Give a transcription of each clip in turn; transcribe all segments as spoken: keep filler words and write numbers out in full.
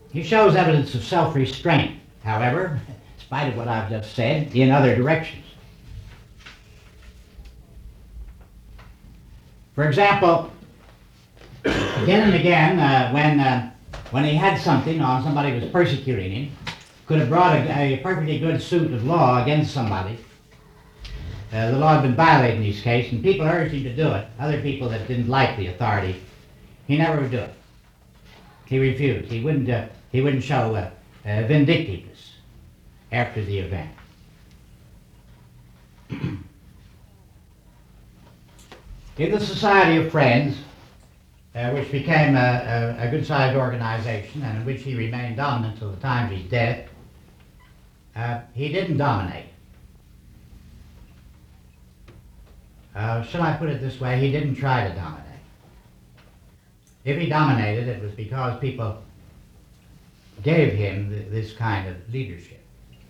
He shows evidence of self-restraint, however, in spite of what I've just said, in other directions. For example, again and again, uh, when, uh, when he had something on somebody was persecuting him, could have brought a, a perfectly good suit of law against somebody. Uh, the law had been violated in his case, and people urged him to do it. Other people that didn't like the authority, he never would do it. He refused. He wouldn't, uh, he wouldn't show uh, uh, vindictiveness after the event. In the Society of Friends, uh, which became a, a, a good-sized organization and in which he remained dominant until the time of his death, uh, he didn't dominate. Uh, shall I put it this way? He didn't try to dominate. If he dominated, it was because people gave him th this kind of leadership.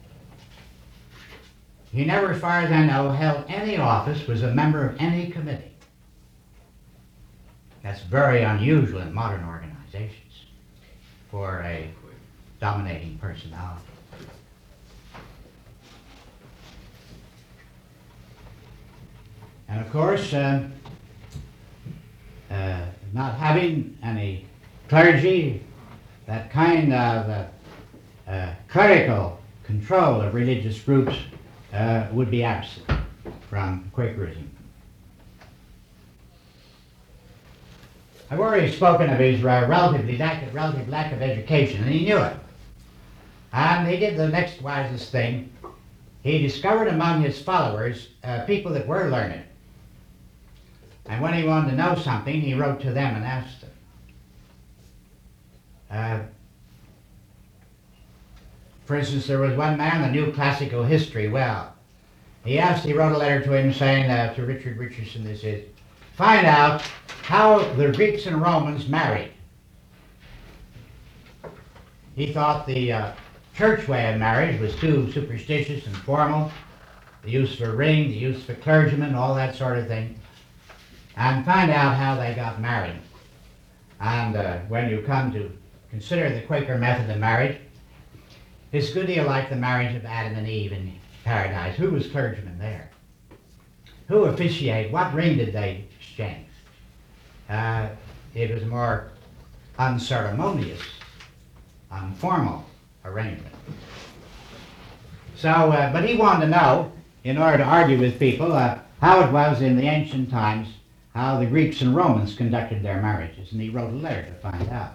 He never, as far as I know, held any office, was a member of any committee. That's very unusual in modern organizations for a dominating personality. And of course, uh, uh, not having any clergy, that kind of uh, uh, clerical control of religious groups uh, would be absent from Quakerism. I've already spoken of his uh, relatively lack, relative lack of education, and he knew it. And he did the next wisest thing. He discovered among his followers uh, people that were learned. And when he wanted to know something, he wrote to them and asked them. Uh, for instance, there was one man that knew classical history well. He asked, he wrote a letter to him saying, uh, to Richard Richardson, this is, find out how the Greeks and Romans married. He thought the uh, church way of marriage was too superstitious and formal, the use of a ring, the use of a clergyman, all that sort of thing, and find out how they got married. And uh, when you come to consider the Quaker method of marriage, it's a good deal like the marriage of Adam and Eve in paradise. Who was clergyman there? Who officiated? What ring did they exchange? Uh, it was a more unceremonious, informal arrangement. So, uh, but he wanted to know, in order to argue with people, uh, how it was in the ancient times, how the Greeks and Romans conducted their marriages, and he wrote a letter to find out.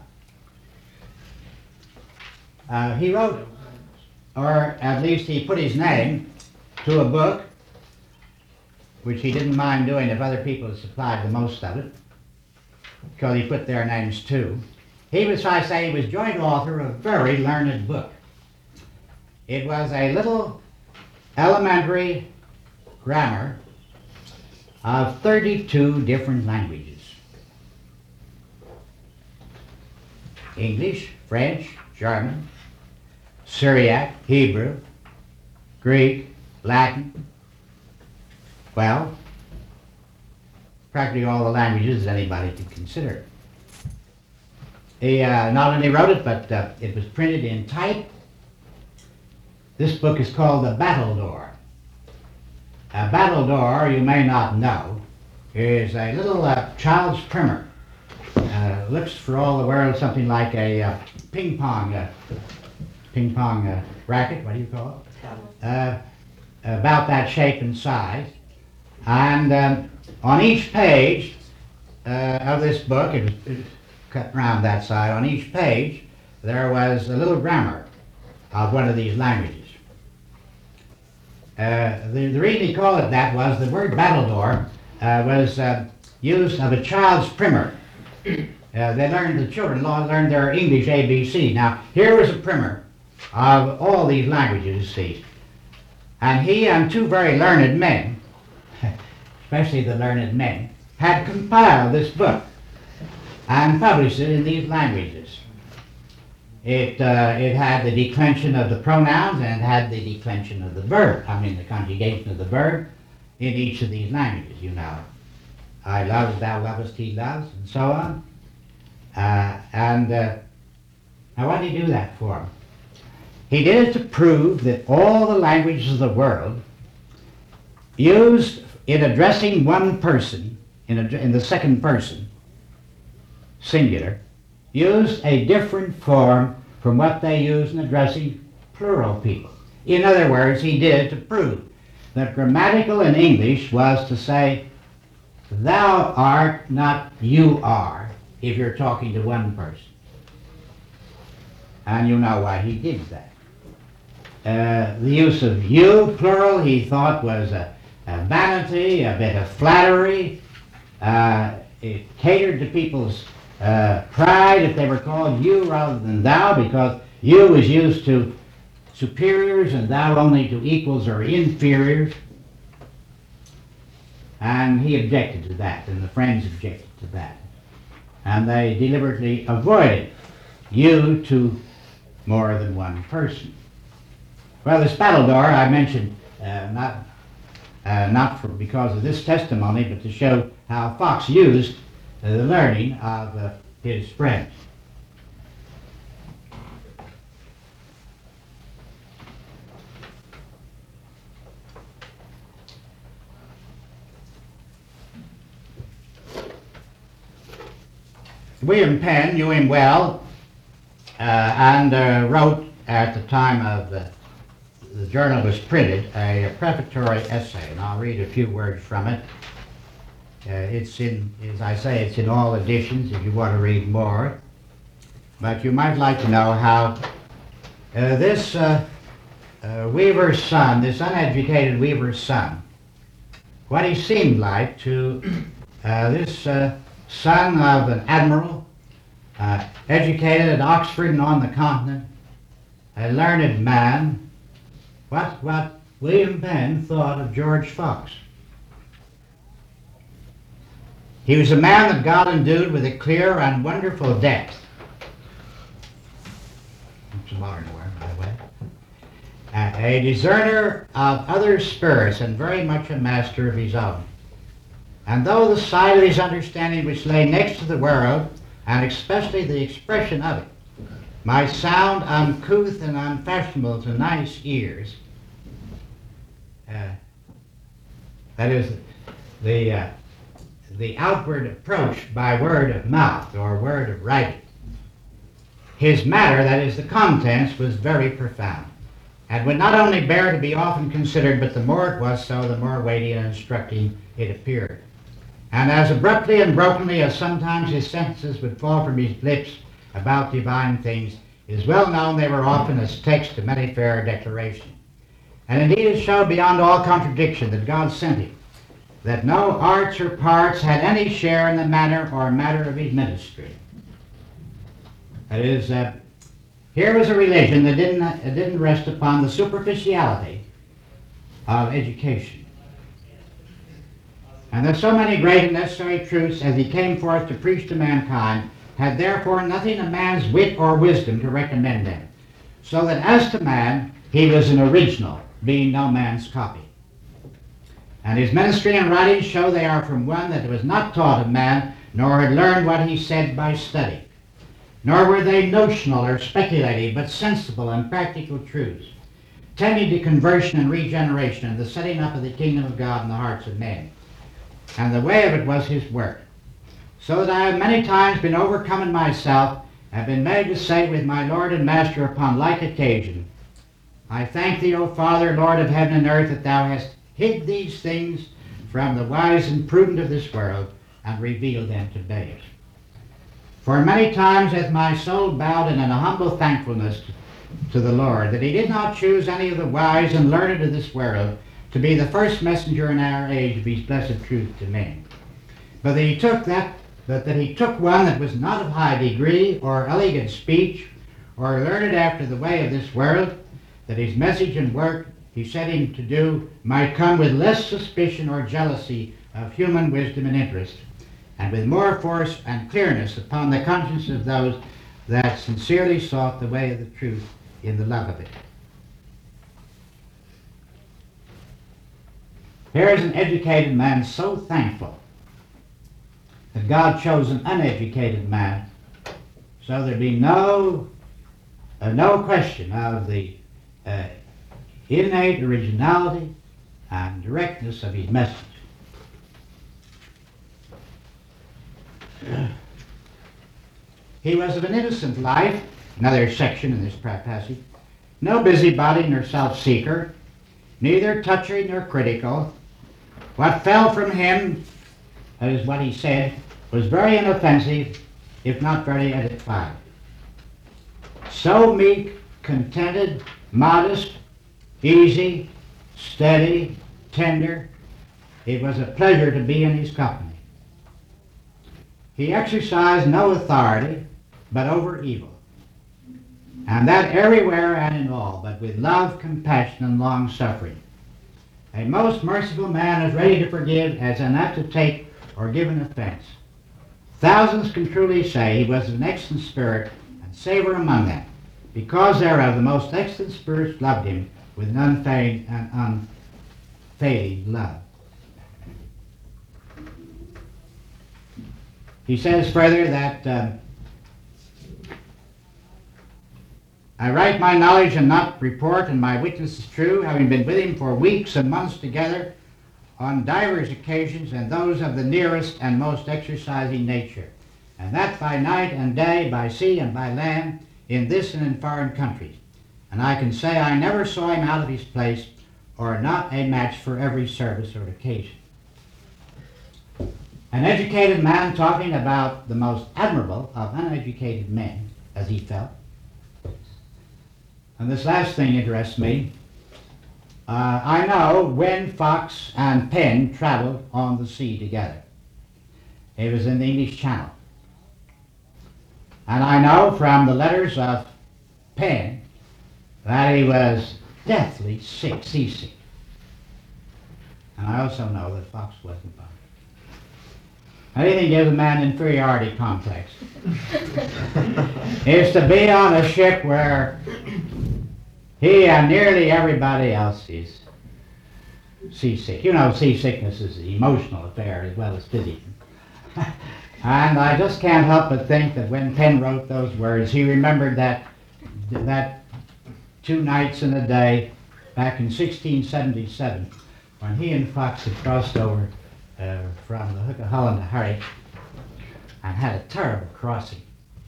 Uh, he wrote, or at least he put his name to a book, which he didn't mind doing if other people had supplied the most of it, because he put their names too. He was, I say, he was joint author of a very learned book. It was a little elementary grammar of thirty-two different languages. English, French, German, Syriac, Hebrew, Greek, Latin, well, practically all the languages that anybody could consider. He uh, not only wrote it, but uh, it was printed in type. This book is called The Battledore. A battledore, you may not know, is a little uh, child's primer. Uh, looks for all the world something like a uh, ping pong, uh, ping pong uh, racket, what do you call it? Uh, about that shape and size. And um, on each page uh, of this book, it was, it was cut round that side, on each page there was a little grammar of one of these languages. Uh, the, the reason he called it that was the word battledore uh, was uh, used of a child's primer. Uh, they learned, the children learned their English A B C. Now, here was a primer of all these languages, you see. And he and two very learned men, especially the learned men, had compiled this book and published it in these languages. It, uh, it had the declension of the pronouns and it had the declension of the verb, I mean the conjugation of the verb in each of these languages, you know. I love, thou lovest, he loves, and so on. Uh, and uh, Now what did he do that for? He did it to prove that all the languages of the world used in addressing one person, in, a, in the second person, singular, used a different form from what they use in addressing plural people. In other words, he did it to prove that grammatical in English was to say, thou art, not you are, if you're talking to one person. And you know why he did that. Uh, the use of you, plural, he thought was a, a vanity, a bit of flattery. Uh, it catered to people's uh, pride if they were called you rather than thou, because you was used to superiors and thou only to equals or inferiors. And he objected to that, and the friends objected to that. And they deliberately avoided you to more than one person. Well, this Battledore I mentioned uh, not, uh, not for, because of this testimony, but to show how Fox used uh, the learning of uh, his friends. William Penn knew him well uh, and uh, wrote at the time of uh, the journal was printed a, a prefatory essay, and I'll read a few words from it. Uh, it's in, as I say, it's in all editions if you want to read more. But you might like to know how uh, this uh, uh, weaver's son, this uneducated weaver's son, what he seemed like to uh, this uh, son of an admiral, uh, educated at Oxford and on the continent, a learned man, what, what William Penn thought of George Fox. He was a man that God endued with a clear and wonderful depth. It's a modern word, by the way. Uh, a discerner of other spirits and very much a master of his own. And though the side of his understanding which lay next to the world, and especially the expression of it, might sound uncouth and unfashionable to nice ears, uh, that is, the, uh, the outward approach by word of mouth or word of writing, his matter, that is, the contents, was very profound, and would not only bear to be often considered, but the more it was so, the more weighty and instructing it appeared. And as abruptly and brokenly as sometimes his sentences would fall from his lips about divine things, it is well known they were often as text to many fair declaration. And indeed it showed beyond all contradiction that God sent him, that no arts or parts had any share in the manner or matter of his ministry. That is, uh, here was a religion that didn't, uh, didn't rest upon the superficiality of education. And that so many great and necessary truths as he came forth to preach to mankind had therefore nothing of man's wit or wisdom to recommend them. So that as to man, he was an original, being no man's copy. And his ministry and writings show they are from one that was not taught of man, nor had learned what he said by study. Nor were they notional or speculative, but sensible and practical truths, tending to conversion and regeneration and the setting up of the kingdom of God in the hearts of men. And the way of it was his work. So that I have many times been overcome in myself, and been made to say with my Lord and Master upon like occasion, I thank thee, O Father, Lord of heaven and earth, that thou hast hid these things from the wise and prudent of this world, and revealed them to babes. For many times hath my soul bowed in an humble thankfulness to the Lord, that he did not choose any of the wise and learned of this world to be the first messenger in our age of his blessed truth to men. But that he took that, but that he took one that was not of high degree, or elegant speech, or learned after the way of this world, that his message and work he set him to do might come with less suspicion or jealousy of human wisdom and interest, and with more force and clearness upon the conscience of those that sincerely sought the way of the truth in the love of it. Here is an educated man so thankful that God chose an uneducated man, so there be no uh, no question of the uh, innate originality and directness of his message. He was of an innocent life, another section in this passage, no busybody nor self-seeker, neither touchy nor critical. What fell from him, that is what he said, was very inoffensive, if not very edifying. So meek, contented, modest, easy, steady, tender, it was a pleasure to be in his company. He exercised no authority but over evil, and that everywhere and in all, but with love, compassion, and long-suffering. A most merciful man is ready to forgive as not to take or give an offense. Thousands can truly say he was an excellent spirit and savor among them. Because thereof the most excellent spirits loved him with an unfading and unfading love. He says further that um, I write my knowledge and not report, and my witness is true, having been with him for weeks and months together on divers occasions, and those of the nearest and most exercising nature, and that by night and day, by sea and by land, in this and in foreign countries. And I can say I never saw him out of his place, or not a match for every service or occasion. An educated man talking about the most admirable of uneducated men, as he felt. And this last thing interests me. Uh, I know when Fox and Penn traveled on the sea together. It was in the English Channel. And I know from the letters of Penn that he was deathly sick, seasick. And I also know that Fox wasn't bothered. Anything gives a man inferiority complex. Is to be on a ship where he and nearly everybody else is seasick. You know, seasickness is an emotional affair as well as physical. And I just can't help but think that when Penn wrote those words, he remembered that that two nights and a day back in sixteen seventy-seven, when he and Fox had crossed over uh, from the Hook of Holland to Harwich and had a terrible crossing.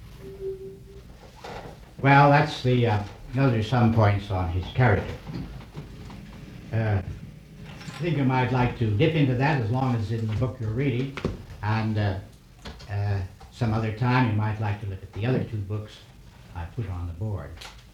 Well, that's the, uh, those are some points on his character. Uh, I think you might like to dip into that as long as it's in the book you're reading, and uh, uh, some other time you might like to look at the other two books I put on the board.